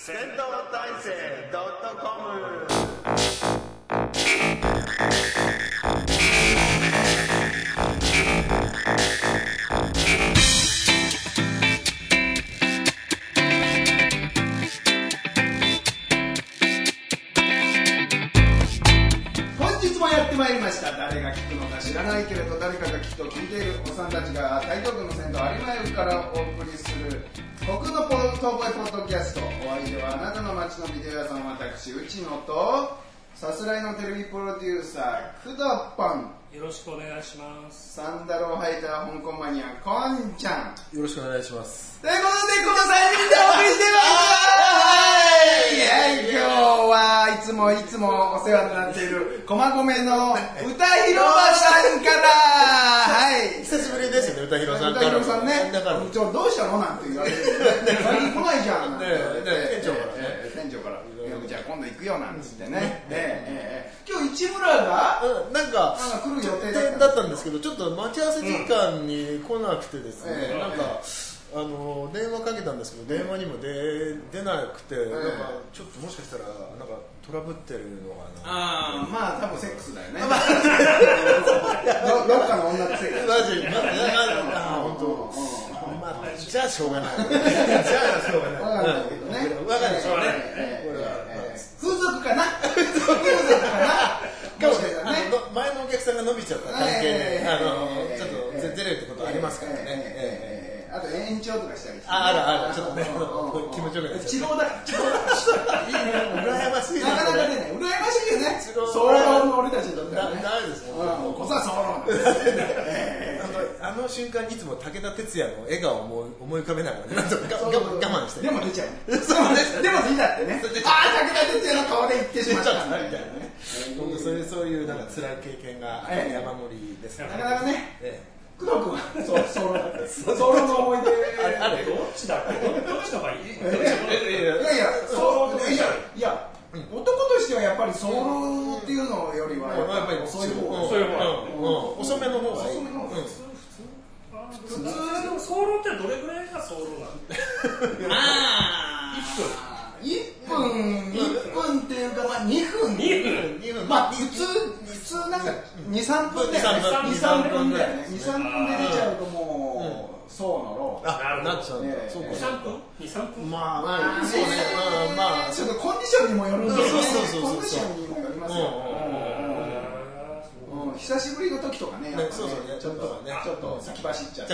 戦闘体制.com。 参りました。誰が聞くのか知らないけれど誰かがきっと聞いているおっさんたちが台東区の銭湯有馬湯からお送りする僕の東海ポッドキャスト。お相手はあなたの街のビデオ屋さん、私内野とさすらいのテレビプロデューサー工藤パン、 よろしくお願いします。 サンダルを履いた香港マニアこんちゃん、 よろしくお願いします。 ということでこの3人でお送りしてます。今日はいつもお世話になっている駒込の歌広場さんから、はい、 久しぶりですよね、歌広さんか歌ら。 広さんね、どうしたのなんて言われて、最近来ないじゃんなんて言われて、店長からじゃあ今度行くよなんつってね。今日市村がなんか来る予定だったんですけど、ちょっと待ち合わせ時間に来なくてですね、なんか電話かけたんですけど電話にも出なくて、なんかちょっともしかしたらなんかトラブってるのかな。 まあ多分セックスだよね。どっかの女とセックス。 マジ本当。じゃあしょうがない。じゃあしょうがない。 わかんないけどね。 わかんないでしょうね。これは風俗かな。 前のお客さんが伸びちゃった関係でちょっとずれるってことありますからね。 あと延長とかしたりして、 あるちょっとね気持ちよくなっちゃう。 治療だからいいね、 羨ましい。 なかなかね、羨ましいよね。早漏の俺たちにとってはね。 ダメですよ。 こそは早漏。 あの瞬間にいつも武田鉄矢の笑顔を思い浮かべながらなんとか我慢して。 でも出ちゃう。でも出たってね。武田鉄矢の顔で言ってしまったみたいなね。 そういうなんか辛い経験が山盛りですね。 なかなかね。工藤君はソロの思い出あれどっちだっけ？どっちの方がいい？ いや男としてはやっぱりソロっていうのよりはやっぱり遅い方、遅めの方がいい。 普通のソロってどれぐらいがソロなの？ 1分っていうか2分まあ普通なんか 2,3 分だよね。2,3 分で出ちゃうともうそうのろうなっちゃうんだ。そうか。 2,3 分まあそうね。まあちょっとコンディションにもよるんだよね。 そうコンディションにもよりますよ。久しぶりの時とかね、ちょっと先走っちゃう。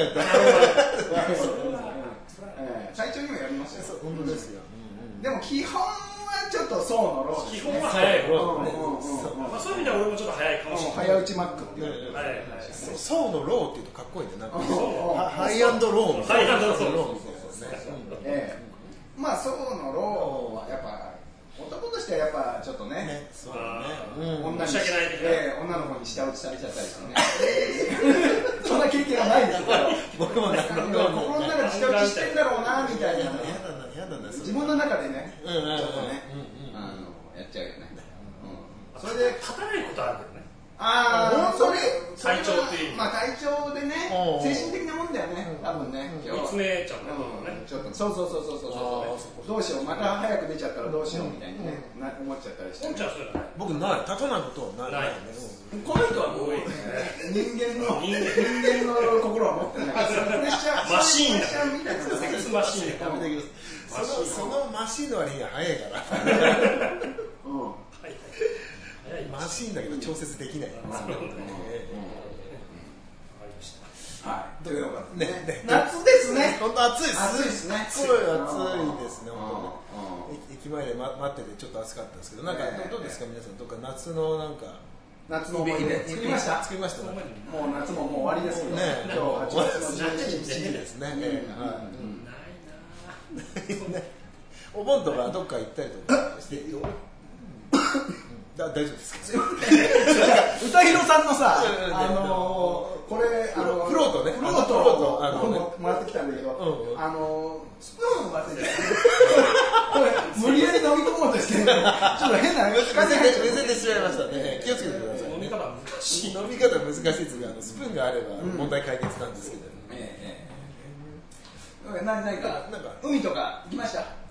体調にもよりますよ。 本当ですよ。 でも基本はちょっとそうのロー。 基本は早い方。そういう意味では俺もちょっと早いかもしれない。 早打ちマックっていう。 そうのローっていうとかっこいいね。なんかハイアンドローみたいな。 まあそうのローはやっぱ男としてはやっぱちょっとね、 申し訳ない女の子に舌打ちされちゃったりしてね。そんな経験はないですけど、 僕もなんか心の中で舌打ちしてんだろうなみたいな。自分の中でね、ちょっとね、やっちゃうよね。 それで立たないことあるけどね。 体調っていう。まあ体調でね、精神的なもんだよね、多分ね。 見つめちゃうんだね。 ちょっとそうどうしよう、また早く出ちゃったらどうしようみたいにね、思っちゃったりして。 僕ない、立たないことはない。 この人はもう人間の心は持ってない。 マシーンだ。 セックスマシーン。 そのマシーンの割には早いから。マシーンだけど調節できない。 はい。ということで夏ですね。 本当暑いです。 暑いですね。 すごい暑いですね。駅前で待っててちょっと暑かったんですけど、なんかどうですか皆さん、どっか夏のなんか夏の思い出作りました。もう夏ももう終わりですけどね。今日8月の17日ですね。 お盆とかどっか行ったりとかして。大丈夫ですか。 歌広さんのさ、これフロートね。 フロートもらってきたんだけど、スプーン忘れてた。これ無理やり飲み込もうとしてる。ちょっと変な見せてしまいましたね。気をつけてください。 飲み方難しい。 飲み方難しいですが、スプーンがあれば問題解決なんですけど。 何か海とか行きました？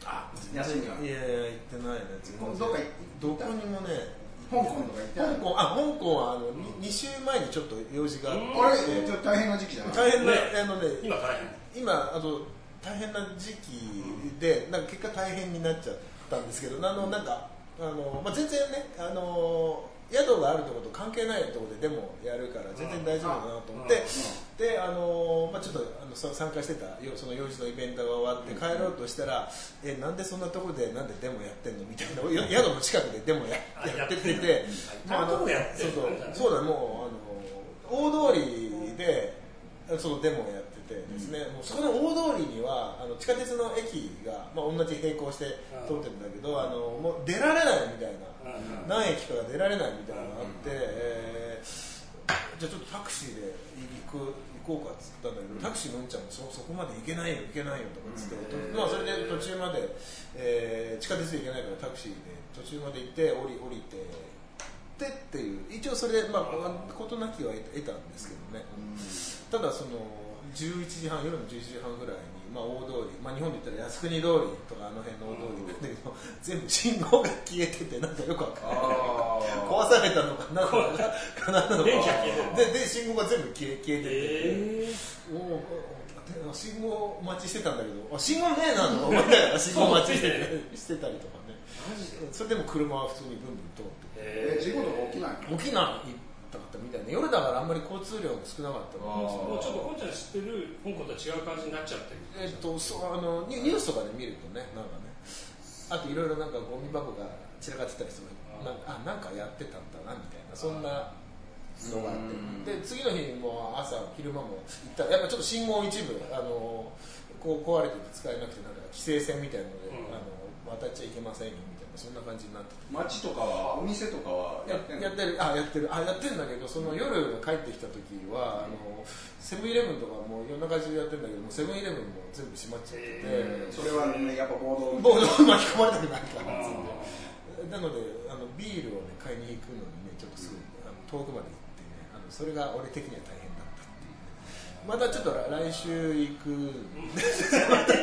休みは。 いや行ってないね。どこにもね。 香港とか行ってない。 香港は2週前にちょっと用事があって。 あれちょっと大変な時期じゃない。 大変な今大変。 今大変な時期でなんか結果大変になっちゃったんですけど、なんか全然ね宿があるところと関係ないところでデモやるから全然大丈夫だなと思って、でちょっと参加してたその用事のイベントが終わって帰ろうとしたら、なんでそんなところでなんでデモやってんのみたいな、宿の近くでデモやってて、そうだ、もう大通りでそのデモをやっててですね、もうそこの大通りには地下鉄の駅が、同じ並行して通ってるんだけど、もう出られないみたいな、何駅かが出られないみたいなのがあって、じゃあちょっとタクシーで行こうかっつったんだけど、タクシーのうんちゃんもそこまで行けないよとかっつって、それで途中まで、地下鉄で行けないからタクシーで途中まで行って降りてっていう、一応それで事なきは得たんですけどね。ただその夜の11時半ぐらいに、大通り、日本で言ったら靖国通りとか辺の大通りなんだけど、全部信号が消えてて、なんかよくわかんない壊されたのかなのかで信号が全部消えてて、信号待ちしてたんだけど、信号ねえなと思って信号待ちしてたりとかね。それでも車は普通にブンブン通って事故とか起きないの？ 起きないかったみたいな。夜だからあんまり交通量も少なかったので、 もうちょっと本ちゃん知ってる香港とは違う感じになっちゃってる。 ニュースとかで見るとね、なんかね、あといろいろなんかゴミ箱が散らかってたりする、なんかやってたんだなみたいな、そんなのがあって、で次の日も昼間も行ったらやっぱちょっと信号一部こう壊れてて使えなくて、なんか規制線みたいなので、渡っちゃいけませんよみたいな、そんな感じになってて、 街とかはお店とかはやってるんだけど、その夜帰ってきた時はセブンイレブンとかも夜中中やってるんだけど、セブンイレブンも全部閉まっちゃってて、 それはねやっぱ暴動巻き込まれたくないからっつって、なのでビールをね買いに行くのにね、ちょっとすごい遠くまで行ってね、それが俺的には大変だったっていう。またちょっと来週行くんです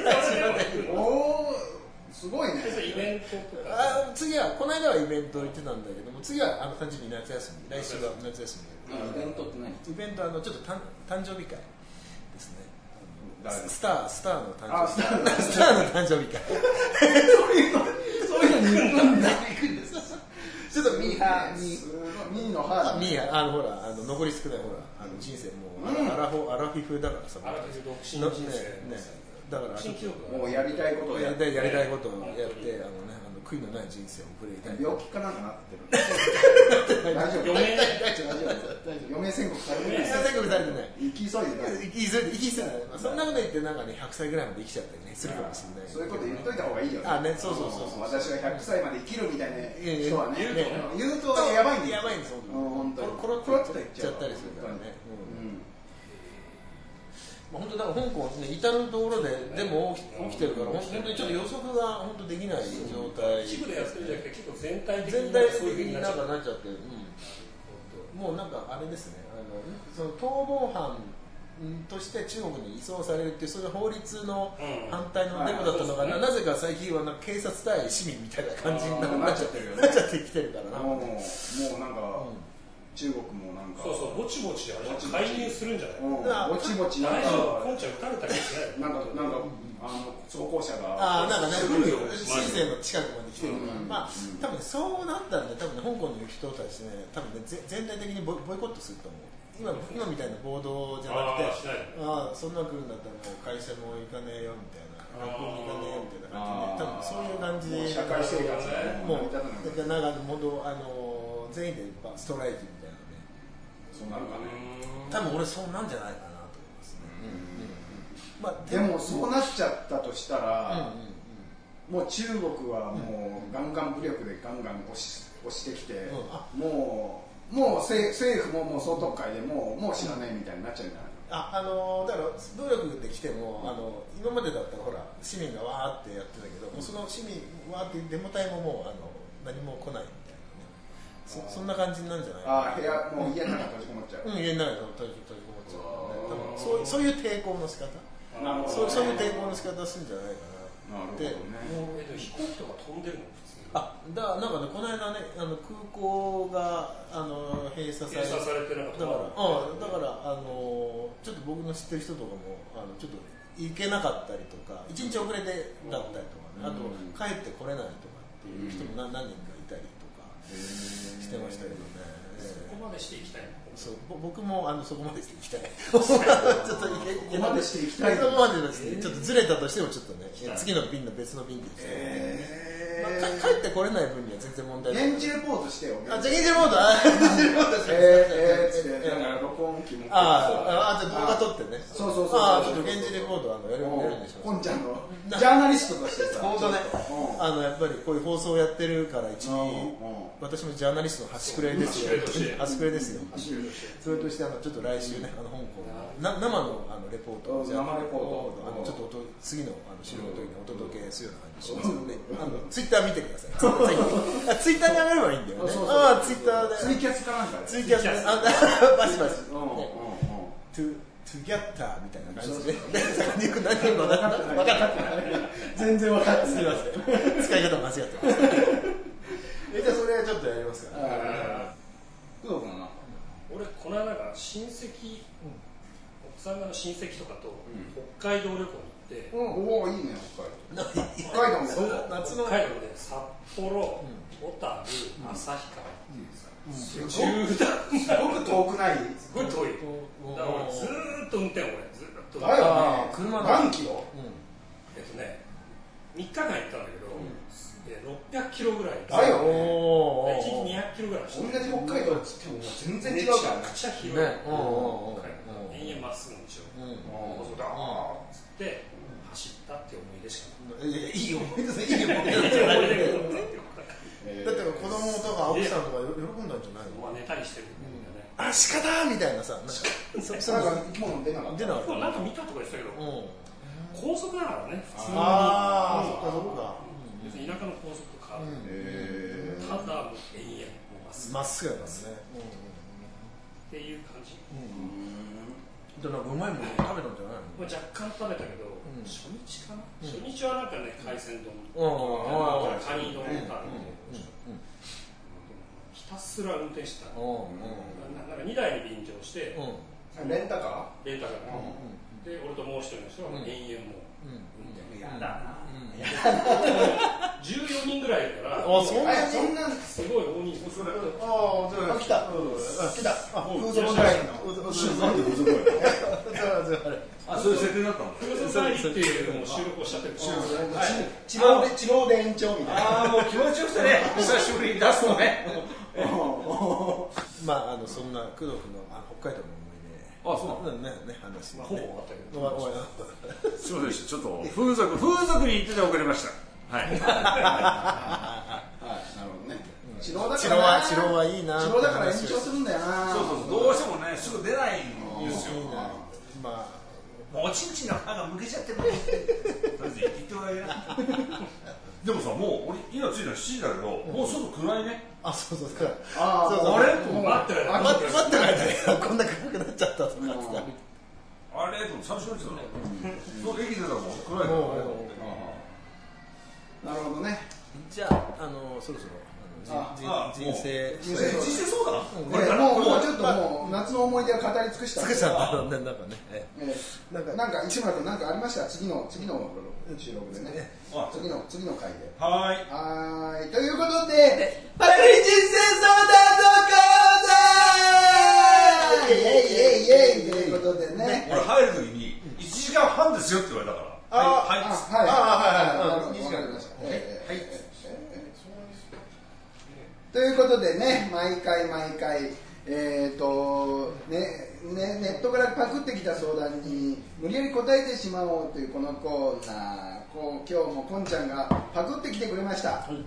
すごいね。 イベントとか次はこの間はイベント行ってたんだけども、次は単純に夏休み、来週は夏休み。 イベントって何？ イベントちょっと誕生日会ですね。スターの誕生日会。そういうのに行くんです。ちょっとミーのハーほら残り少ないほら人生もうアラフィフだからさ。 アラフィフ独身人生ね。だからもうやりたいことをやって、 悔いのない人生を送りたい。 病気かなんかなってる。大丈夫。余命宣告されてない。生き急いでない。 そんなこと言ってなんかね、100歳ぐらいまで生きちゃったりねするかもしれない。 そういうこと言っといた方がいいよね。 そう。 私は100歳まで生きるみたいな人はね、言うとやばいんですよ。本当にコロッと言っちゃったりするからね。 本当だから香港ね、至るところででも起きてるから、本当にちょっと予測が本当できない状態。 一部でやってるんじゃなくて結構全体的になんかなっちゃって、もうなんかあれですね、その逃亡犯として中国に移送されるっていう、そういう法律の反対のデモだったのが、なぜか最近はなんか警察対市民みたいな感じになっちゃってるよね。なっちゃってきてるからな。 もうなんか。中国もなんかぼちぼち介入するんじゃない？ ぼちぼち大丈夫、こんちゃん撃たれたりしない？ なんか走行車がなんかね、深センの近くまで来てるから、多分そうなったんで、多分香港の人たちね、多分ね全体的にボイコットすると思う。今みたいな暴動じゃなくて、そんな来るんだったらもう会社も行かねえよみたいな、学校に行かねえよみたいな感じで、多分そういう感じで、 社会生活もうなんか全員でストライキみたいなね。 そうなるかね。 多分俺そうなんじゃないかなと思いますね。 でもそうなっちゃったとしたら、もう中国はもうガンガン武力でガンガン押してきて、もう政府ももう総督会でもう知らないみたいになっちゃうんじゃない？ だから武力で来ても今までだったらほら市民がわーってやってたけど、その市民わーってデモ隊ももう何も来ないみたいなね。そんな感じになるんじゃない？ 部屋もう家の中閉じこもっちゃう。 家の中閉じこもっちゃう。多分そういう抵抗の仕方。そういう抵抗の仕方するんじゃないかな。 で飛行機とか飛んでるの普通。 なんかねこの間ね空港が閉鎖されてなかっただからちょっと僕の知ってる人とかもちょっと行けなかったりとか1日遅れてだったりとかね、あと帰ってこれないとかっていう人も何人かいたりとかしてましたけどね。 そこまでしていきたい。 そう僕もそこまでしていきたい。ちょっとそこまでしていきたい。そこまでちょっとずれたとしてもちょっとね次の便の別の便で行きたい。帰ってこれない分には全然問題ない。 現地レポートしてよ。 じゃあ現地レポートして録音機も。 じゃあ動画撮ってね。 そう。 ちょっと現地レポートやるんでしょ。 ポンちゃんのジャーナリストとしてさ。 本当ね。やっぱりこういう放送をやってるから私もジャーナリストの端くれですよ。端くれですよ。それとしてちょっと来週ね香港の生のレポート、 生レポートちょっと次の収録の時にお届けするような感じしますので、ツイッター見てください。ツイッターに上がればいいんだよね。ツイッターでツイキャスかなんかで。 ツイキャスバシバシ。トゥギャッターみたいな感じで何分か分かった全然分かってない。 すみません使い方間違ってます。じゃあそれはちょっとやりますから。 工藤君は俺この間が親戚、奥さんの親戚とかと北海道旅行に行って、 おおいいね北海道。 夏の北海道で札幌、小樽、旭川っていうさ、すごく遠くない？ すごい遠い。だからずーっと運転、俺ずーっと。 だよね。車何キロ ？3日間行ったんだけど、600キロぐらい。 だよね。1日200キロぐらい。 同じ北海道っつっても全然違うからね。 めちゃくちゃ広い。延々まっすぐの道を細くダーッつって走ったって思い出しかない。 いい思い出ですね。いい思い出じゃない。だって子供とか奥さんとか喜んだんじゃないの？ 寝たりしてるんだよね。 鹿だみたいなさ、 なんか生き物出なかった。 なんか見たとか言ってたけど、高速だからね、普通に。 そっかそっか。 別に田舎の高速とか、ただ延々 まっすぐやからね。 っていう感じ。 なんかうまいもの食べたんじゃないの？ 若干食べたけど、初日かな？初日はなんかね、海鮮丼、カニ丼があるんで、ひたすら運転してた。なんか2台に便乗して、 レンタカー？ レンタカーで、俺ともう一人の人は延々もう運転。やだな。14人ぐらいいるから、 そんなすごい大人数。 来た。風俗会の。なんで風俗会の？そういう設定だったの？ 風俗会っていうのを収録をしちゃってる。 治療で延長みたいな。 もう気持ちよくてね、久しぶりに出すのね。 まあそんな工藤君の北海道の思い出。そうなんね話。 ほぼ終わったけど。 すみませんでした。ちょっと風俗に行ってて遅れました。はい。 なるほどね。治療はいいな。 治療だから延長するんだよな。 そうどうしてもねすぐ出ないんですよ。 まあおちんちんの歯がむけちゃってる。とりあえず行ってもらえな。でもさもう俺今着いたの7時だけどもう外暗いね。 そう。 あれ？ 待ってないこんな暗くなっちゃったとかって。 あれと寂しくなっちゃった。駅出たらもう暗いから。 なるほどね。 じゃあそろそろ人生そうだな。 もうちょっともう夏の思い出は語り尽くしたんで。なんか市村君なんかありました？次の収録でね。次の回で。はい。ということでパリ人生相談のコーナー。イエイということでね。 俺入るときに1時間半ですよって言われたから。 はい。2時間ありました。ということでね、毎回ネットからパクってきた相談に無理やり答えてしまおうというこのコーナー、今日もこんちゃんがパクってきてくれました。はい。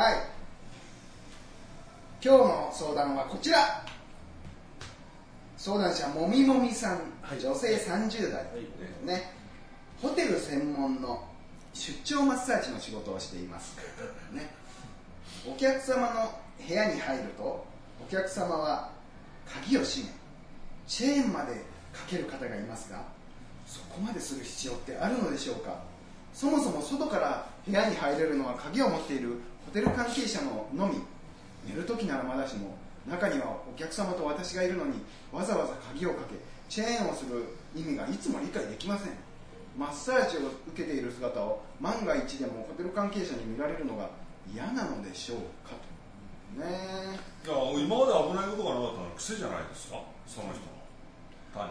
今日の相談はこちら。相談者もみもみさん、女性30代ね。ホテル専門の出張マッサージの仕事をしていますね。お客様の部屋に入るとお客様は鍵を閉めチェーンまでかける方がいますが、そこまでする必要ってあるのでしょうか。 そもそも外から部屋に入れるのは鍵を持っているホテル関係者のみ。寝るときならまだしも、中にはお客様と私がいるのにわざわざ鍵をかけチェーンをする意味がいつも理解できません。マッサージを受けている姿を万が一でもホテル関係者に見られるのが嫌なのでしょうかとね。 いや今まで危ないことがなかったのは癖じゃないですか、その人の単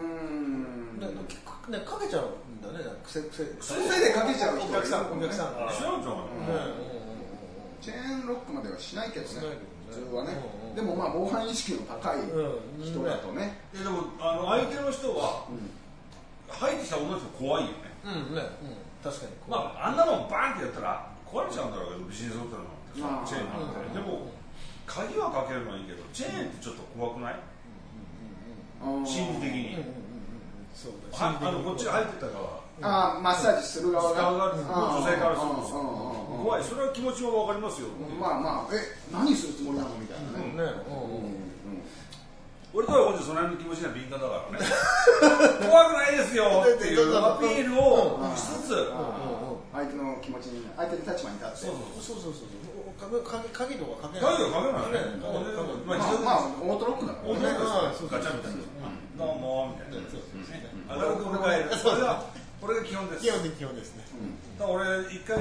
に。 かけちゃうんだね、癖でかけちゃう人お客さんが知らんじゃん、 チェーンロックまではしないけどね、普通はね。でもまあ防犯意識の高い人だとね。 でも相手の人は入ってきた女の人怖いよね。 確かに。 まああんなもんバーンってやったら壊れちゃうんだろうけど、ビジネスホテルなんてチェーンなんて。でも鍵はかけるのはいいけど、チェーンってちょっと怖くない？心理的に。こっちが入ってた側。 マッサージする側が女性からすると怖い。それは気持ちもわかりますよ。 まあまあ何するつもりなのみたいなね。 俺とは本日その辺の気持ちには敏感だからね。怖くないですよっていうアピールをしつつ、 相手の気持ちに、相手の立場に立って。 そう鍵とかかけない。 鍵はかけないね。 まあオートロックだからね。 ガチャみたいな。どうもみたいな。これが基本です。 基本ですね。 俺一回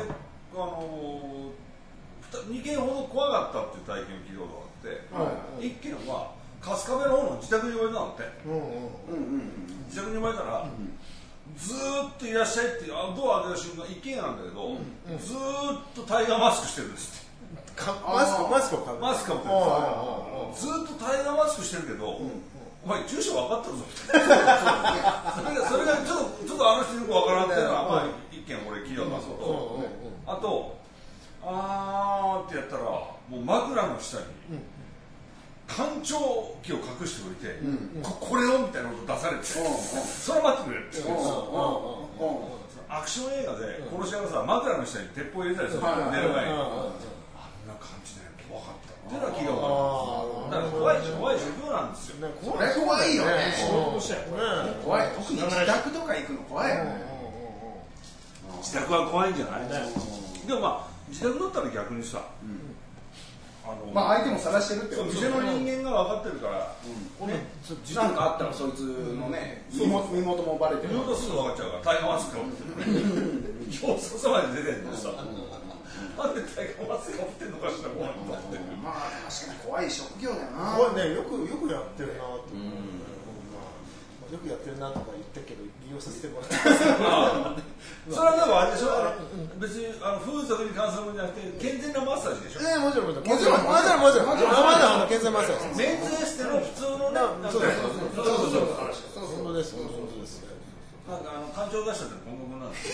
2件ほど怖かったっていう体験を聞いたことがあって、1件は春日部の方の自宅に呼ばれたのって。自宅に呼ばれたらずーっといらっしゃいってドア開けた瞬間、一軒家なんだけど、ずーっとタイガーマスクしてるんですって。 マスクをかぶってる。 マスクをかぶってる。ずーっとタイガーマスクしてるけど、お前住所分かってるぞそれがちょっとあの人よく分からんっていうのは、一件俺聞いたんですけど、あとってやったらもう枕の下に干潮機を隠しておいて、これをみたいなこと出されて、それ待ってくれって言うんですよ。アクション映画で殺し屋がさ、枕の下に鉄砲入れたりする寝る前に、あんな感じで怖かったっていうのは聞いたことある。だから怖い状況なんですよ。 これ怖いよね。怖い。特に自宅とか行くの怖いよね。 自宅は怖いんじゃない？でもまあ自宅だったら逆にさ、 まあ相手も晒してるってこと。 店の人間が分かってるから、 なんかあったらそいつのね、身元もバレてる。 身元すぐ分かっちゃうから、タイガーマスクを持ってる。よそそまで出てるのさ。なんでタイガーマスクを持ってるのかしら、怖いんだって。 まあ確かに怖い職業だよな。 怖いね、よくやってるなと。よくやってるなとか言ったけど利用させてもらってそれはでもあれでしょ、別に風俗に関するものじゃなくて健全なマッサージでしょ。 もちろん健全マッサージ。 メンズエステの普通のね、 そう本当です。 なんか感情出しちゃって今後もなん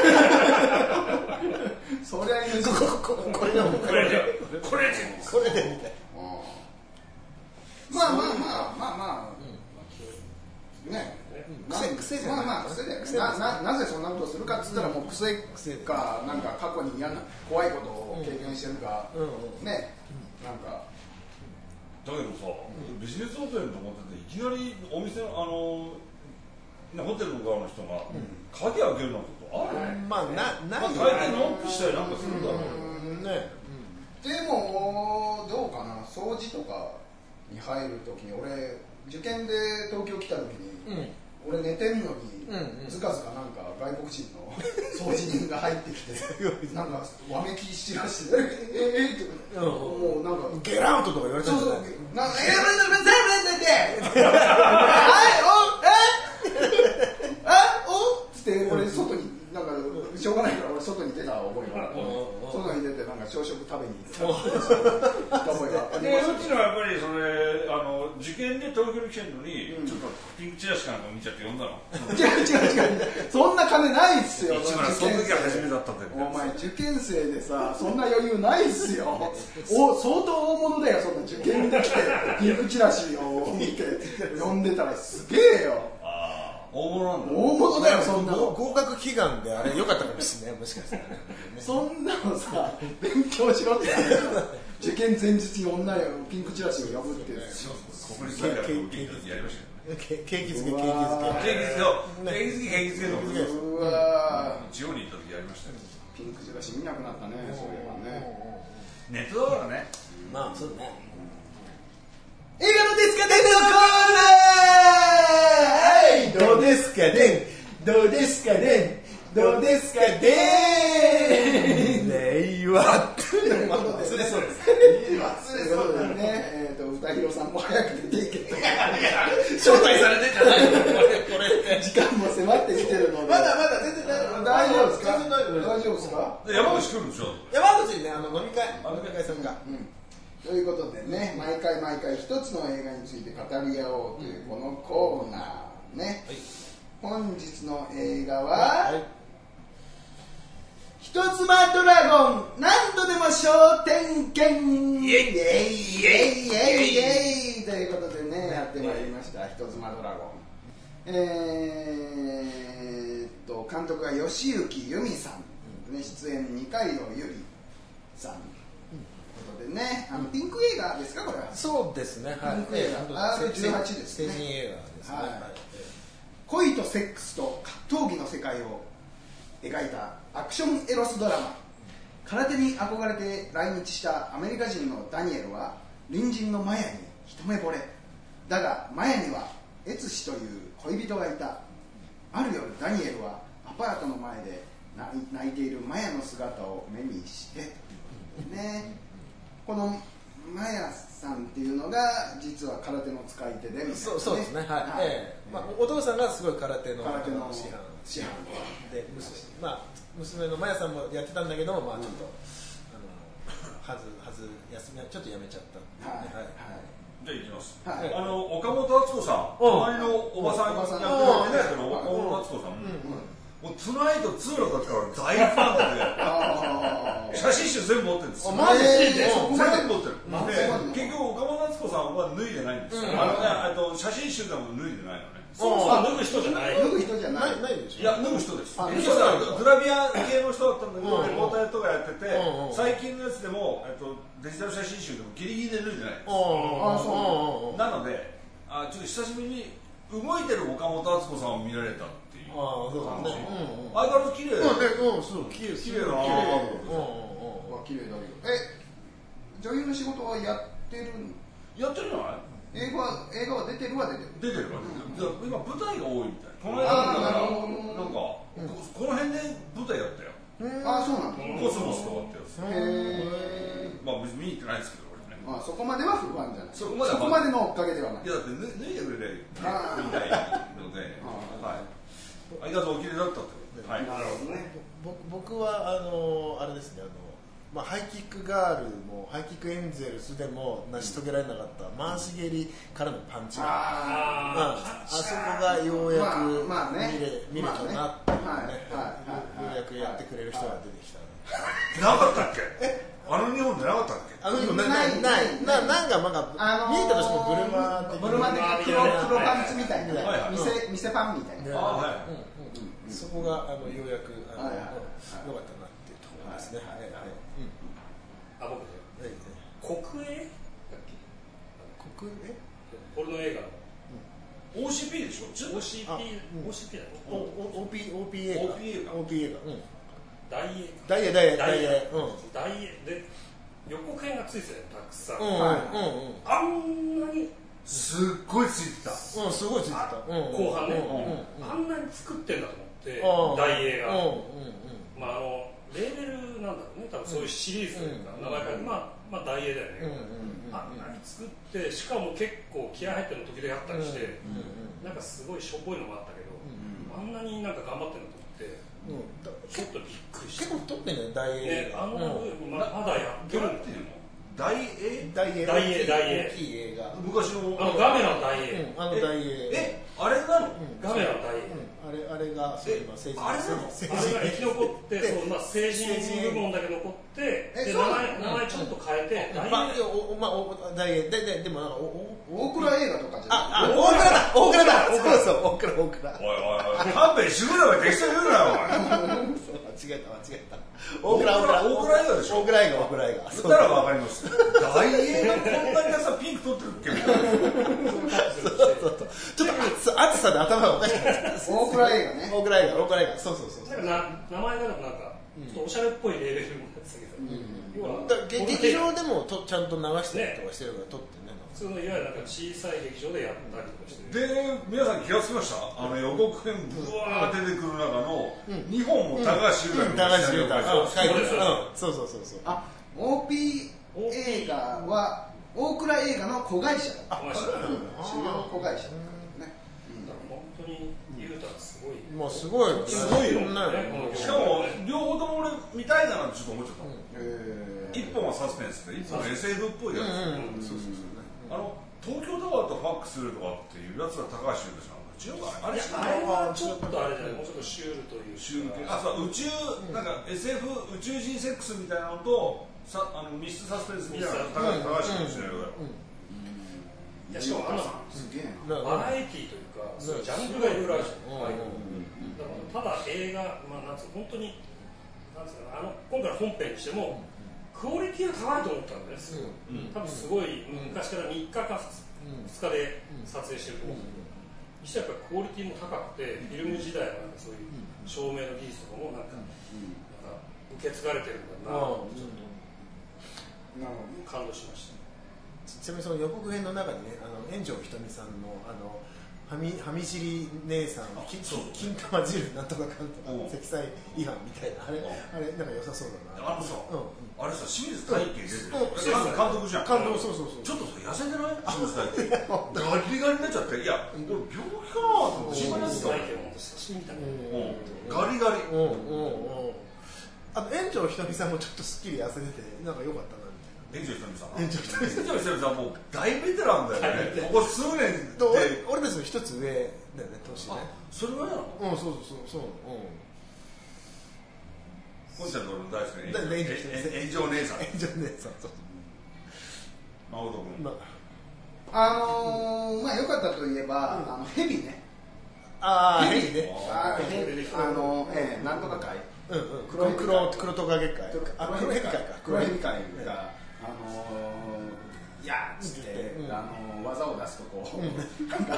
ですそりゃいいこれでみたいな。まあね、癖じゃない。まあ癖でなぜそんなことをするかっつったらもう癖かなんか過去に嫌な怖いことを経験してるかね、なんか。 だけどさ、ビジネスホテルと思ってていきなりお店のホテルの側の人が鍵開けるなんてことある？ まあない。 大抵ノックしたりなんかするんだろうね。 でもどうかな、掃除とかに入るときに俺受験で東京来たときに、俺寝てんのにずかずかなんか外国人の掃除人が入ってきてなんかわめき散らしてってもうなんかゲラウトとか言われたんじゃない？ なんかつって俺外になんかしょうがないから俺外に出た覚えがある。外に出てなんか朝食食べに行った覚えがあります。 そっちのやっぱりそれ受験で東京に来てるのにちょっとピンクチラシかなんか見ちゃって呼んだの？ 違うそんな金ないっすよ。 その時は初めだったんだよ。 お前受験生でさそんな余裕ないっすよ。相当大物だよ。そんな受験で来てピンクチラシを見て呼んでたらすげえよ。 大物なんだ。 大物だよ。そんなの合格祈願であれ良かったかもしれない。もしかしたらね。 そんなのさ勉強しろって受験前日に女よピンクチラシを呼ぶって国立大学の受験やりましたけどね。 景気づけ景気づけうわ地方に行った時やりましたよ。 ピンクチラシ見なくなったね、そういえばね。 ネットだからね。 まあそうね。 映画のですかねのコーナー、 どうですかねどうですかねどうですかね令和ということでね、忘れそうですね。歌広さんも早く出ていけと招待されてんじゃないのこれ。 時間も迫ってきてるので、 まだ全然大丈夫ですか？ 全然大丈夫大丈夫ですか？ 山口来るんでしょ。 山口ね、飲み会参加。 ということでね、毎回一つの映画について語り合おうというこのコーナーね。本日の映画は、人妻ドラゴン何度でも商店券イエイイエイイエイイエイということでね、やってまいりました人妻ドラゴン。監督が吉行由美さん、ね、出演二階堂由里さんということでね、ピンク映画ですかこれは。 そうですね、はい、 ピンク映画 R18 ですね。 成人映画ですね、 はい、恋とセックスと格闘技の世界を描いたアクションエロスドラマ。空手に憧れて来日したアメリカ人のダニエルは隣人のマヤに一目惚れだが、マヤにはエツシという恋人がいた。ある夜ダニエルはアパートの前で泣いているマヤの姿を目にしてね、このマヤさんっていうのが実は空手の使い手でみたいな、ね、 そうですね、はい、まあ、お父さんがすごい空手の師範で、娘のマヤさんもやってたんだけど、まあ、ちょっと、休みはちょっとやめちゃった、 じゃあ行きます、 はい、 岡本敦子さん、隣のおばさんやってるんですけど、岡本敦子さん、もうトゥナイト2の時から大ファンで写真集全部持ってるんですよ。 マジで全部持ってる。結局岡本敦子さんは脱いでないんですよ。写真集でも脱いでないのね。 そう脱ぐ人じゃない。 脱ぐ人じゃない。 ないでしょ。 いや、脱ぐ人です。グラビア系の人だったんだけど、レポーターとかやってて、最近のやつでもデジタル写真集でもギリギリで脱いでないです。なので、ちょっと久しぶりに動いてる岡本敦子さんを見られたっていう感じ。相変わらず綺麗。綺麗な。 綺麗だけど。女優の仕事はやってるんじゃない？映画は出てる。出てる。今舞台が多いみたい。この間なんかこの辺で舞台やったよ。そうなんだ。コスモスとかってやつ。まあ別に見に行ってないですけど俺ね。そこまでは不安じゃない。そこまでのおかげではない。いやだって脱いでくれりゃみたいので、相変わらずお綺麗だったって。なるほどね。 僕はあれですね、ハイキックガールもハイキックエンゼルスでも成し遂げられなかった回し蹴りからのパンチが、あそこがようやく見れたなっていうね、ようやくやってくれる人が出てきた。 なかったっけ？あの日本でなかったっけ？ あの日本ない。なんか見えたとしてもブルマ的黒パンツみたいな、店パンみたいな。 そこがようやく良かったなっていうところですね。 僕国営だっけ？国営？これの映画の OCP でしょ？ OCP だよ。 OP 映画。大映で予告編がついてたよ、たくさん。 あんなにすっごいついてた。 すごいついてた。 後半ね、あんなに作ってんだと思って、大映が。レーベルなんだろうね、多分そういうシリーズというか、名前から大映だよね。あんなに作って、しかも結構気合入ってるの時々あったりして、なんかすごいしょぼいのもあったけど、あんなになんか頑張ってるのと思って、ちょっとびっくりした。 結構太ってんのよ、大映。 あんなまだやってるっていうの？ 大映？ 大映。 大きい映画。 昔のガメラの大映。 大映。 あれなの？ ガメラの大映。 あれがあれが生き残って、成人部門だけ残って、名前ちょっと変えて、 大映でもなんか大倉映画とかじゃない。大倉だ。そう大倉。 おい勘弁してくれよ、適当に言うなよお前。 間違えた。 大倉映画でしょ？ 大倉映画。 そしたらわかります。大映がこんなにさピンク撮ってるっけみたいな。 ちょっとさで頭がおかしくなった大倉映画ね。 大倉映画そうなんか名前がなんかちょっとおしゃれっぽいレベルになってたけど、 劇場でもちゃんと流したりとかしてるから撮ってね。 普通のいわゆるなんか小さい劇場でやったりとかしてる。 で皆さん気がつきました？予告編ブワー出てくる中の2本も高橋優太のシナリオが書いてる。 そうあ、OP 映画は大倉映画の子会社だ。主要子会社だね。 本当に優太がすごい。 もうすごいよね。 しかも両方とも俺見たいかなってちょっと思っちゃった。一本はサスペンスで一本は SF っぽいやつ。東京タワーとファックするとかっていうやつが高橋優太じゃん。違うかあれはちょっとあれじゃない、もうちょっとシュールというシュール系。そう宇宙なんか SF 宇宙人セックスみたいなのと密室サスペンスみたいな高橋優太のシナリオだよ。 いやしかもすげえな。 バラエティーというかジャンルがいろいろあるじゃん。ただ映画なんつう本当になんつうか今回の本編にしてもクオリティが高いと思ったんですよ。多分すごい昔から3日か2日で撮影してると思うんですけど。にしてやっぱりクオリティも高くてフィルム時代はなんかそういう照明の技術とかもなんか受け継がれてるんだなとちょっと感動しました。 ちなみにその予告編の中にね円城ひとみさんのはみじり姉さん金玉汁なんとかかんとか積載違反みたいなあれなんか良さそうだな。 あれさ清水大輝出てる監督じゃん。 監督そうちょっと痩せてない清水大輝ガリガリになっちゃっていや俺病気かなと思って心配になってた。ガリガリ。 円城ひとみさんもちょっとすっきり痩せててなんか良かったな。 円城ひとみさんもう大ベテランだよね。ここ数年で俺たちの一つ上だよね年ね。 それはやろ。 そう。 こんちゃんと俺の大好きな炎上姉さん。そう誠君。 まあ良かったといえばヘビね。 ヘビね。 なんとか会。 黒トカゲ会。 黒ヘビ会か。黒ヘビ会がいやっつって技を出すとこうなんか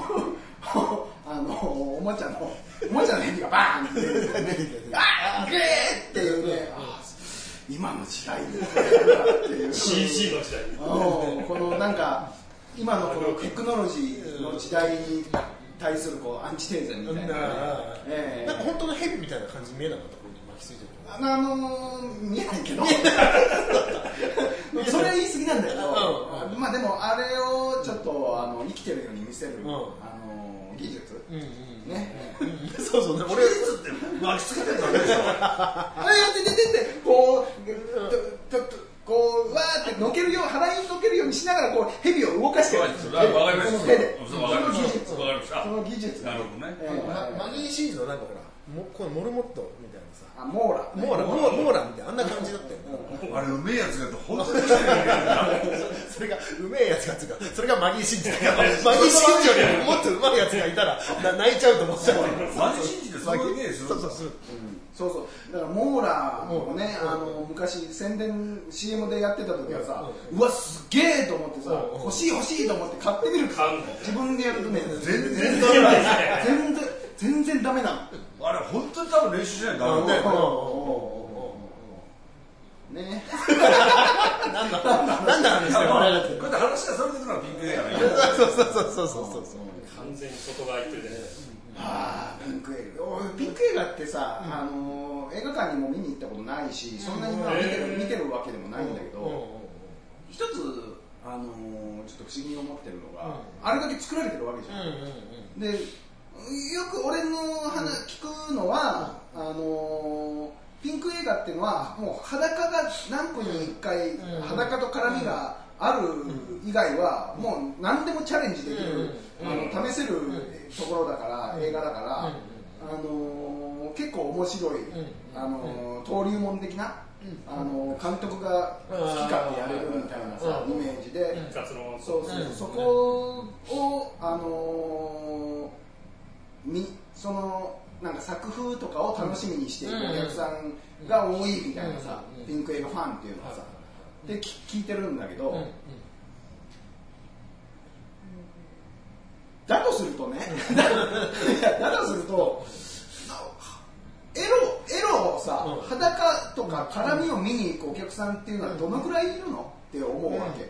おもちゃのヘビがバーンって出てきてあーグーっていうね今の時代っていう CG の時代このなんか今のこのテクノロジーの時代に対するこうアンチテーゼみたいななんか本当のヘビみたいな感じに見えなかった。 見えないけどそれは言い過ぎなんだけどまあでもあれをちょっと生きてるように見せる技術ねそうね俺って巻きつけてるだけでしょあれやってこうわーってのけるよう腹にのけるようにしながらこう蛇を動かしてるその手でその技術なるほどねマギーシーズのなんかほらこのモルモットみたいなさモーラみたいなあんな感じだったよ。 あれうめえやつが本当にそれがうめえやつがつうかそれがマギーシンジだからマギーシンジよりもっとうまいやつがいたら泣いちゃうと思っちゃう。 マギーシンジってそういうねそうだからモーラーもね昔宣伝 CM でやってた時はさうわすげえと思ってさ欲しいと思って買ってみるから自分でやるとね全然ダメなの。 あれ本当に多分練習しないとダメだよね。 なんだ話だよこうやって話がそれてくるのはピンク映画だよ。 そう完全に外側行ってるじゃないですか。 ピンク映画ってさ映画館にも見に行ったことないしそんなに見てるわけでもないんだけど一つちょっと不思議に思ってるのがあれだけ作られてるわけじゃん。でよく俺の聞くのはピンク映画っていうのはもう裸が何分に1回裸と絡みがある以外はもう何でもチャレンジできる試せるところだから映画だから結構面白い登竜門的な監督が好き勝手やれるみたいなさイメージでそこをそのなんか作風とかを楽しみにしているお客さんが多いみたいなさピンク映画ファンっていうのはさで聞いてるんだけどだとするとねだとするとエロをさ、裸とか絡みを見に行くお客さんっていうのはどのくらいいるのって思うわけ、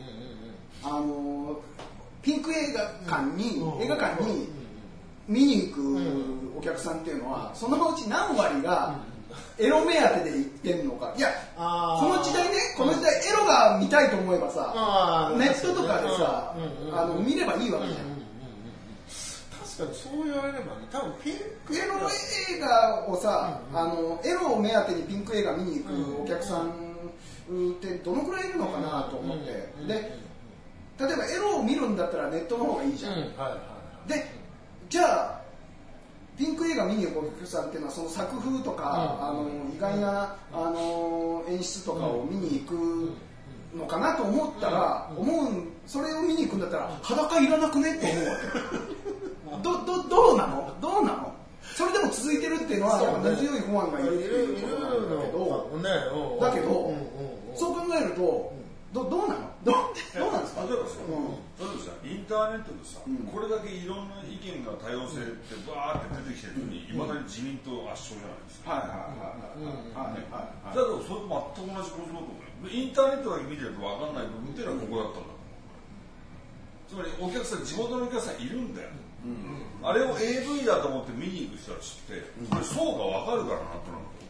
ピンク映画館に見に行くお客さんっていうのはそのうち何割がエロ目当てで行ってんのか。いや、この時代エロが見たいと思えばさ、ネットとかでさ、見ればいいわけじゃん。 確かにそう言われればね、多分ピンクエロ映画をさ、エロを目当てにピンク映画見に行くお客さんってどのくらいいるのかなと思って、で、例えばエロを見るんだったらネットの方がいいじゃん。で、じゃあピンク映画見に行くお客さんっていうのはその作風とか、意外な演出とかを見に行くのかなと思ったら、それを見に行くんだったら裸いらなくねって思うわけどうなのそれでも続いてるっていうのはやっぱ根強いファンがいるっていうことなんだけど、そう考えるとどうなのどうなんですか。 例えばさ、インターネットでさ、これだけいろんな意見が多様性ってバーって出てきてるのに、いまだに自民党圧勝じゃないですか。だけどそれと全く同じ構造だと思うよ。インターネットだけ見てると分かんない部分っていうのはここだったんだ。つまりお客さん、地元のお客さんいるんだよ。あれを AV だと思って見に行く人たちって、それ層が分かるからなんとなく。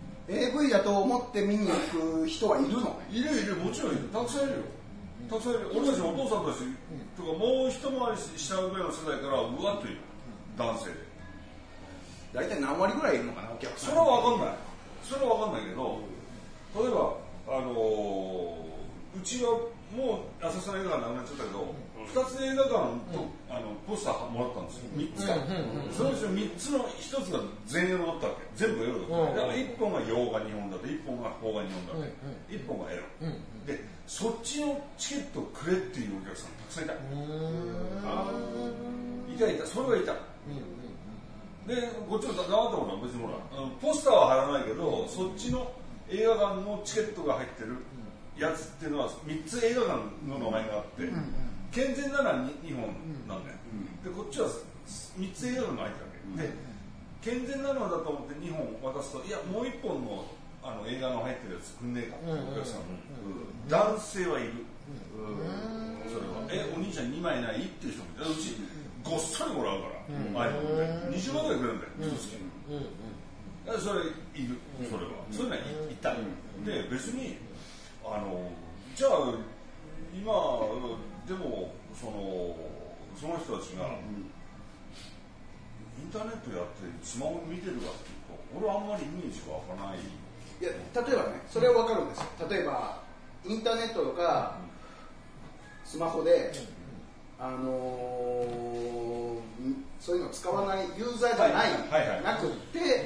AV だと思って見に行く人はいるの？ いる、もちろんいる。たくさんいるよ。俺たちのお父さんたちとかもう一回り下上の世代からうわっといる。男性で。 大体何割ぐらいいるのかな、お客さん。 それは分かんないけど、例えばうちはもう浅草の映画館なくなっちゃったけど、2つ映画館とポスターもらったんですよ。3つか。そのうちの3つの1つが全エロだったわけ。全部エロだった。だから1本が洋画日本だって、1本が邦画日本だって、1本がエロ。で、そっちのチケットをくれっていうお客さんたくさんいた。いた、それはいた。で、こっちの黙ったものは別にほら、ポスターは貼らないけど、そっちの映画館のチケットが入ってるやつっていうのは3つ映画館の名前があって、健全なら2本なんだよ。で、こっちは3つ映画館が入ってるわけ。で、健全なのだと思って2本渡すと、いや、もう1本の映画の入ってるやつくんねえかってお客さん、男性はいる。それはお兄ちゃん2枚ないっていう人もいた。うちごっそりもらうから、20万ぐらいくれるんだよ、それいる、それは。そういうのはいた。で、別にじゃあ今でもその人たちがインターネットやってスマホ見てるかっていうと、俺はあんまりイメージが湧かない。 いや、例えばね、それは分かるんですよ。例えばインターネットとかスマホで、そういうのを使わないユーザーじゃなくって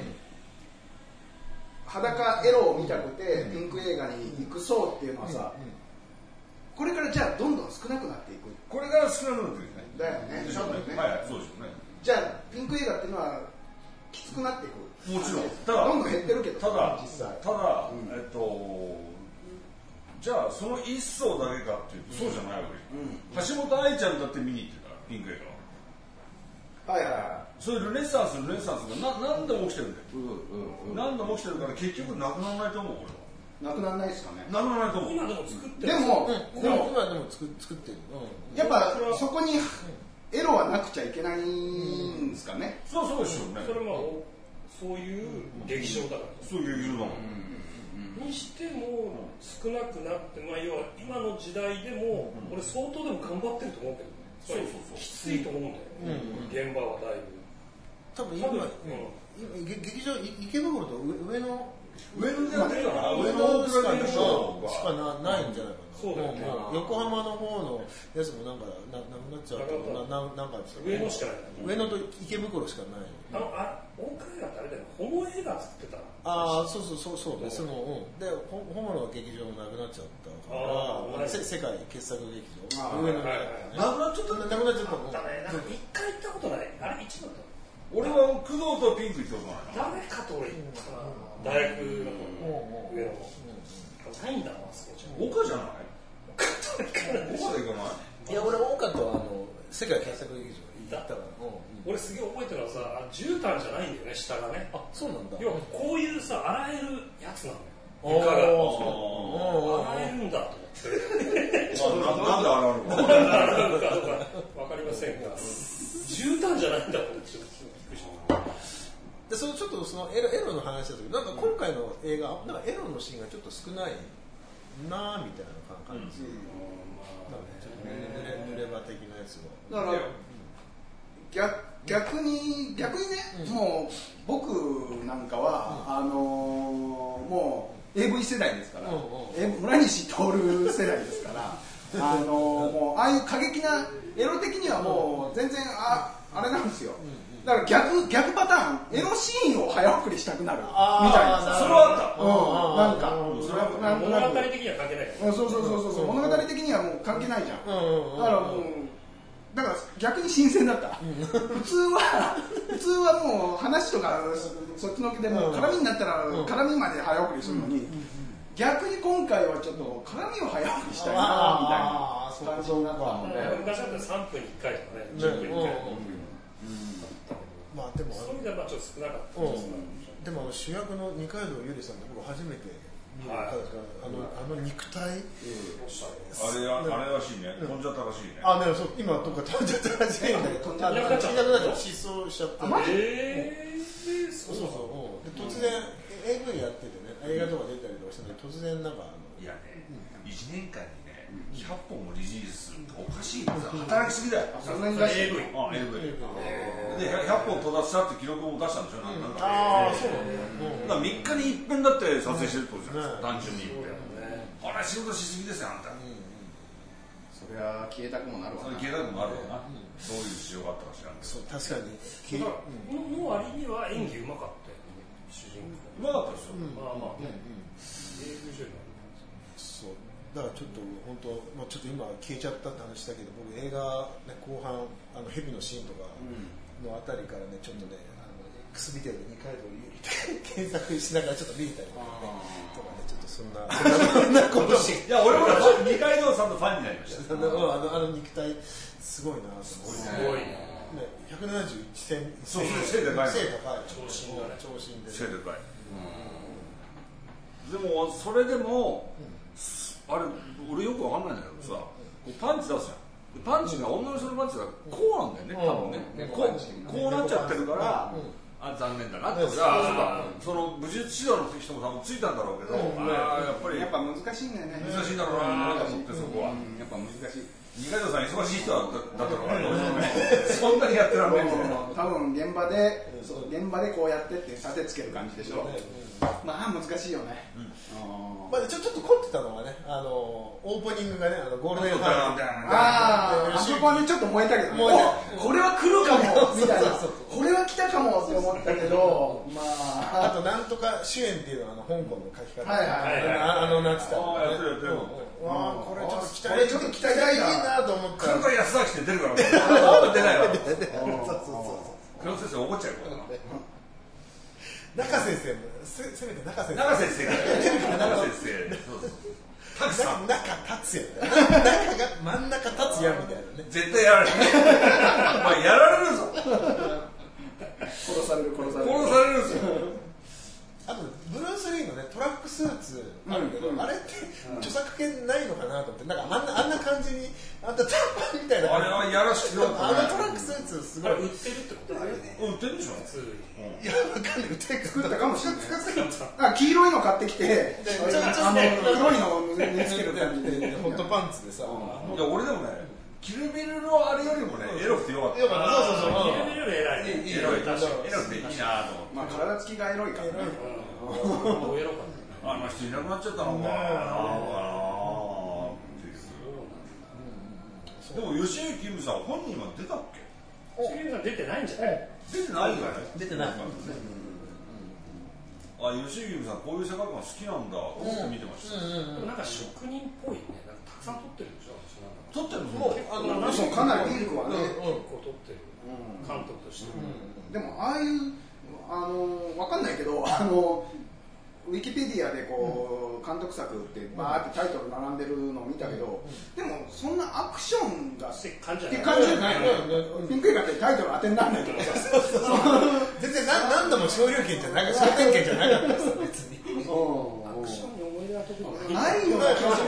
裸エロを見たくてピンク映画に行く層っていうのはさ、これからじゃあどんどん少なくなっていく。 これから少なくなっていくね。 だよね。 そうですよね。 じゃあピンク映画っていうのはきつくなっていく。 もちろん。 どんどん減ってるけど。 ただじゃあその一層だけかっていうとそうじゃないわけ。橋本愛ちゃんだって見に行ってたからピンク映画は。そういうルネサンスが何度も起きてるんだよ。何度も起きてるから結局なくならないと思う。 なくならないですかね。 なくならないと思う。今でも作ってる。 今でも作ってる。 やっぱそこにエロはなくちゃいけないんですかね。 そうでしょうね。 それはそういう劇場だから。 そういう劇場だもん。 にしても少なくなって、要は今の時代でも俺相当でも頑張ってると思うけどね。そうきついと思うんだよ。現場はだいぶ。 多分今劇場池袋と上野でやってるから、 上野しかないんじゃないかな。 そうだよね。 横浜の方のやつもなくなっちゃうとなんか上野しかない。 上野と池袋しかない。 大倉が誰だよ。ホモ映画作ってた。 そうです。でホモの劇場もなくなっちゃったから、世界傑作劇場上野なくなっちゃった。 一回行ったことない。あれ一度だった。 俺は工藤とピンク行ったことない。 誰かと俺行ったな。大学の上のないんだな、そこじゃ。 岡じゃない？岡で行かない？ いや、俺岡と世界傑作劇場行俺すげえ覚えてるのはさ、絨毯じゃないんだよね、下がね。 あ、そうなんだ。 要はこういうさ、洗えるやつなのよ。 床が洗えるんだと思って。 なんで洗うのか。 なんで洗うのかどうかわかりませんが、絨毯じゃないんだと思って、ちょっとびっくりした。 で、ちょっとそのエロの話だけど、なんか今回の映画、なんかエロのシーンがちょっと少ないなみたいな感じ。濡れ場的なやつを。 だから逆にね、もう僕なんかはもう AV 世代ですから、村西徹世代ですからもうああいう過激なエロ的にはもう全然あれなんですよ。だから逆パターン、エロシーンを早送りしたくなるみたいな。 それはなんか物語的には関係ないから。 そう物語的にはもう関係ないじゃん。だから逆に新鮮だった。普通はもう話とかそっちのけでも絡みになったら絡みまで早送りするのに、逆に今回はちょっと絡みを早送りしたいなみたいな感じになったので、 昔だったら3分に1回とかね、10分に1回。 まあでもそういう意味ではちょっと少なかったでも主役の二階堂ゆりさんって僕初めて見る方ですから、肉体、 あれらしいね、飛んじゃったらしいね。 ね、そう今どっか飛んじゃったらしいんだけど、いなくなっちゃった失踪しちゃって、そうで突然 AV やっててね、映画とか出たりとかしてね、突然なんかいやね、1年間にね100本もリリースするっておかしいんだよ。働きすぎだよ。 そんなに出して AV で100本到達したって記録も出したんでしょ。 ああ、そうなんだ。3日に一遍だって撮影してるってことじゃないですか。単純に言って。あれ仕事しすぎですよあんた。 そりゃ消えたくもなるわな。 消えたくもなるわな。どういう事情があったか知らんけど。 そう、確かにの割には演技うまかったよね、主人公。 うまかったですよ。 まあね、英語上にそう。だからちょっと本当、ちょっと今消えちゃったって話だけど、僕映画、ね、後半蛇のシーンとかのあたりからね、ちょっとねX ビデオで二階堂ゆりって検索しながらちょっと見たりとかね、ちょっとそんなこといや俺も二階堂さんのファンになりました。 肉体すごいなと思って。 すごいね、171センチ。 そう背高い。 長身がね。 長身で。 背高い。でもそれでも。あれ俺よくわかんないんだけどさ、パンチ出すじゃん。パンチが女の人のパンチがこうなんだよね、多分ね。こうなっちゃってるから、残念だなって。その武術指導の人も多分ついたんだろうけど、やっぱ難しいんだよね。 難しいんだろうなと思って、そこは。 やっぱ難しい。 二階堂さん忙しい人だったのかな、そんなにやってらんねえんだよ。 多分現場でこうやってって立てつける感じでしょ。まあ難しいよね。 ちょっと凝ってたのはね、オープニングがね、ゴールデンタイムあそこはねちょっこえたけど、これは来るかもみたいな、これは来たかもって思ったけど、 あとなんとか主演っていうのは香港の書き方、なってた。これちょっと期待大なと思ったら、 黒田康明って出るから出ないわ。黒田先生怒っちゃうから。 中先生もせめて中先生。 中先生。たくさん。 中達也。中が真ん中達也みたいなね。 絶対やられる。やられるぞ。 殺されるぞ。 あとブルース・リーのねトラックスーツあるけど、あれって著作権ないのかなと思って、なんかあんな感じに短パンみたいな。 あれはやらしくなったね。 トラックスーツすごい。 売ってるってことだよね。 売ってるでしょ。 いやわかんない。 作ったかもしれない。黄色いの買ってきて、黒いのを身につける感じでホットパンツでさ。 いや俺でもね。キルビルのあれよりもね、エロくてよかった。 そう。キルビルより偉いね。 エロくていいなと思って。 体つきがエロいからね。 エロかった。 あの人いなくなっちゃったのかなでも吉行キムさん本人は出たっけ？ 吉行キムさん出てないんじゃない？ 出てないよね。 出てない。 吉行キムさんこういう世界観好きなんだと思って見てました。 なんか職人っぽいね。なんかたくさん撮ってるでしょ。 撮ってるの？かなりリークはね。 結構撮ってる。監督として。 でもああいうわかんないけどウィキペディアでこう監督作ってバーってタイトル並んでるのを見たけど、でもそんなアクションがって感じってじゃ感じじゃないの。ピンク映画ってタイトル当てにならないけどさ、 全然何度も昇竜拳じゃなかった、昇天拳じゃなかったです別に。 アクションに思い出は特にないような気がする。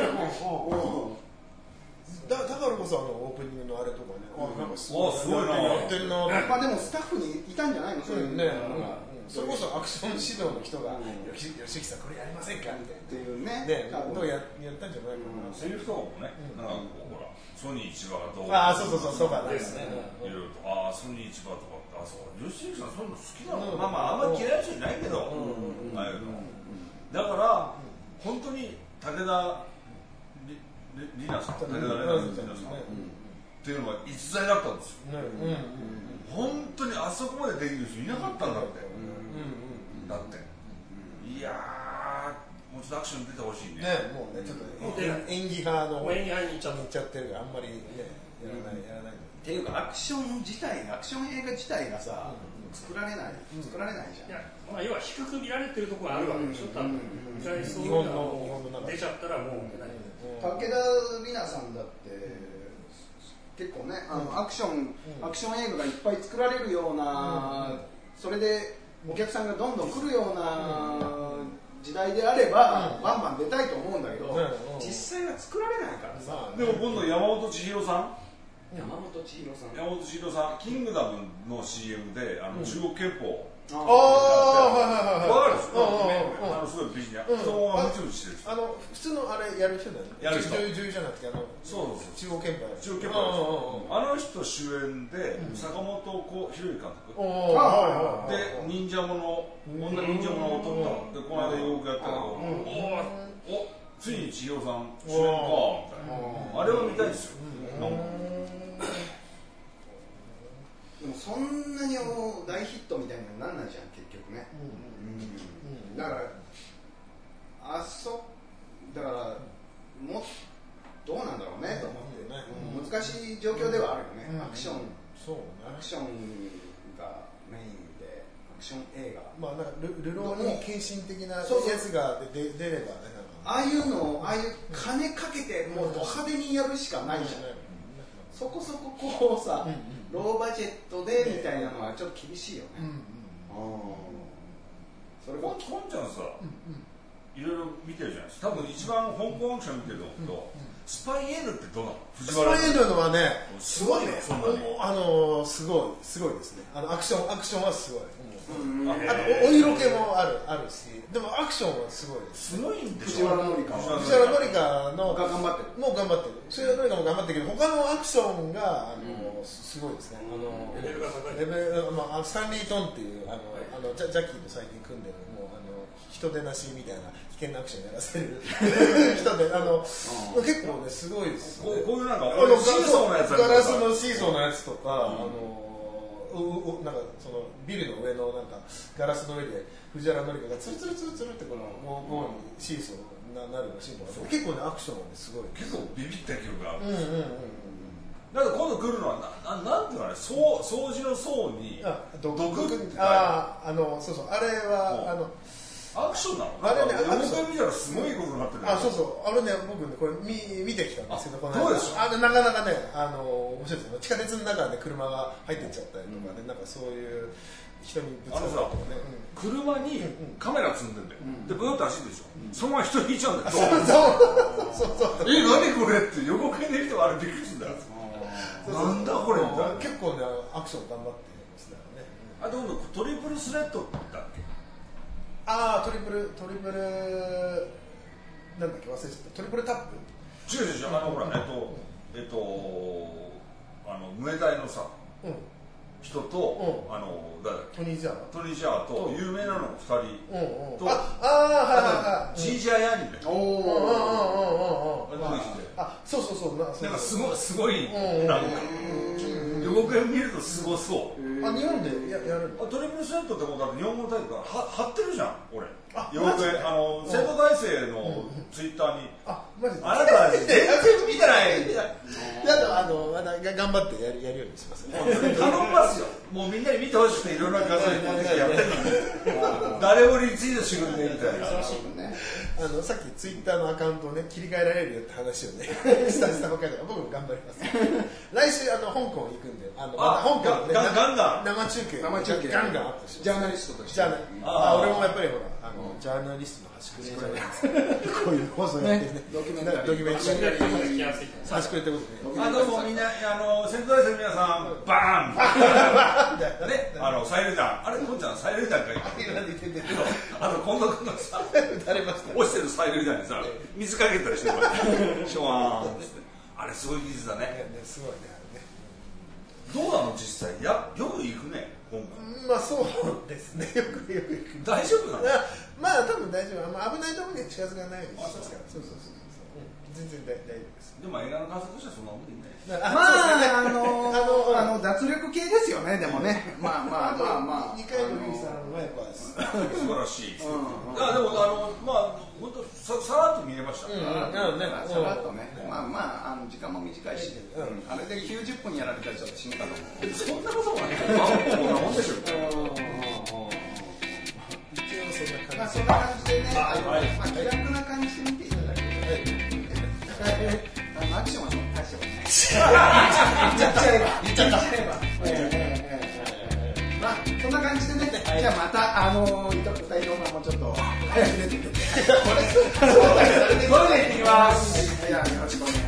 だからこそオープニングのあれとかね、なんかすごいなやってるな。 まあでもスタッフにいたんじゃないの、そういうね。それこそアクション指導の人が吉木さんこれやりませんかみたいなっていうね。 どうやったんじゃないかな。 セリフとかもね、なんかほらソニー市場がどうああそうかですね。 いろいろとソニー市場とかってそう吉木さんそういうの好きなの。まああんまり嫌いな人いないけど、ああいうの。だから本当に武田リナさんっていうのが逸材だったんですよ。本当にあそこまでできる人いなかったんだって。だっていやーもうちょっとアクション出てほしいね。 もうねちょっと演技派の演技派に行っちゃってるからあんまりねやらない。 っていうかアクション映画自体がさ作られないじゃん。 いやまあ要は低く見られてるところがあるわけでしょ。意外そういうのが出ちゃったらもう出ない。 武田里奈さんだって結構ねアクション映画がいっぱい作られるような、それでお客さんがどんどん来るような時代であれば、バンバン出たいと思うんだけど、実際は作られないからさ。 でも今度山本千尋さんキングダムの CM で中国憲法わかるでしょ。すごい美人な人がムチムチしてる人。 普通のあれやる人だよね。 やる人。 女優じゃなくてそう中央憲法あの人主演で坂本博之監督で忍者もの女忍者ものを撮ったでこの間よくやったけどついに千尋さん主演かみたいなあれは見たいですよ。 でもそんなに大ヒットみたいにはなんないじゃん結局ね。だからだからもどうなんだろうねと思って、難しい状況ではあるよね。アクションがメインでアクション映画。 まあなんかルローニケンシン的なやつが出ればね。 ああいう金かけてもうド派手にやるしかないじゃん。そこそここうさ、ローバジェットでみたいなのはちょっと厳しいよね。 それこんちゃんさ、いろいろ見てるじゃないですか。多分一番香港アクション見てるのと、スパイ N ってどうなの？ スパイ N のはね、 すごいね。 すごいですね。アクションはすごい。お色気もあるし、でもアクションはすごいです。 すごいんでしょ。 藤原紀香の頑張ってる。 もう頑張ってる。藤原紀香も頑張ってるけど、他のアクションがすごいですね。 レベルが高い。 スタンリー・トンっていうジャッキーと最近組んでる人手なしみたいな危険なアクションやらせる人で結構ねすごいですね。 こういうなんかシーソーのやつガラスのシーソーのやつとかなんかそのビルの上のなんかガラスの上で藤原紀香がツルツルツルツルってこのゴーにシーソーなるシーンとか結構ねアクションはねすごい結構ビビった記憶がある。だから今度来るのはなんていうのあれ掃除の層に毒そうあれはアクションなの？ あれね、 アクション見たらすごいことになってる。 あれね、僕ね、これ見てきたんですけど、 どうでしょう？ なかなかね、面白いですよ。地下鉄の中で車が入ってっちゃったりとかね、なんかそういう人にぶつかったとかね。 車にカメラ積んでんだよ。で、ブーッと走るでしょ。そのまま人引いちゃうんだよ。 そう。 何これって横見でる人があれびっくりするんだよ。なんだこれみたいな。 結構ね、アクション頑張ってますね。 あとトリプルスレッドだっけ？ トリプルなんだっけ忘れちゃった。トリプルタップ？ 違うほらムエタイのさ人と誰だっけ？トニー・ジャーと有名なの2人とあとジージャイアニメ。そうなんかすごいなんか予告編見るとすごそう。 日本でやるの？ トリプルスレッドってもうだって日本語のタイトルが貼ってるじゃん俺。予告編生徒大生のツイッターにマジであなた全然見てない。 頑張ってやるようにしますね。 頼みますよ。 もうみんなに見てほしくていろんな画像にやってるのに誰もリツイートしてくれないみたいな。 さっきツイッターのアカウントをね切り替えられるよって話をねしたばかりだから僕も頑張ります。来週香港行くんで香港ねガンガン生中継ガンガンアップします。 ジャーナリストとして俺もやっぱりほらジャーナリストの端くれじゃないですか。こういう放送やってねドキュメンタリー端くれってことね。 どうもみんなセントライズの皆さんバーンねサイレ弾あれこんちゃんサイレ弾か今近藤君がさ落ちてるサイレ弾にさ水かけたりしてるシュワーンってあれすごい技術だね。 すごいねどうなの実際よく行くね今回。 まあそうですねよく行く。 大丈夫なの？ まあ多分大丈夫。危ないところには近づかないようにしますから。そう全然大丈夫です。 でも映画の感想としてはそんなもんでいいね。 まあ脱力系ですよね。でもねまあ 2回のリリースの前からです。 素晴らしい。でもまあ本当さらっと見れました。 さらっとね時間も短いしあれで90分やられたらちょっと死ぬかと思う。 そんなことはない。こんなもんでしょ。 そんな感じでね気楽な感じで見ていただければアクションは大したことない。言っちゃえばまあそんな感じでねじゃあまた伊藤さんもちょっと早く出てきてトイレ行ってきます。よろしくお願いします。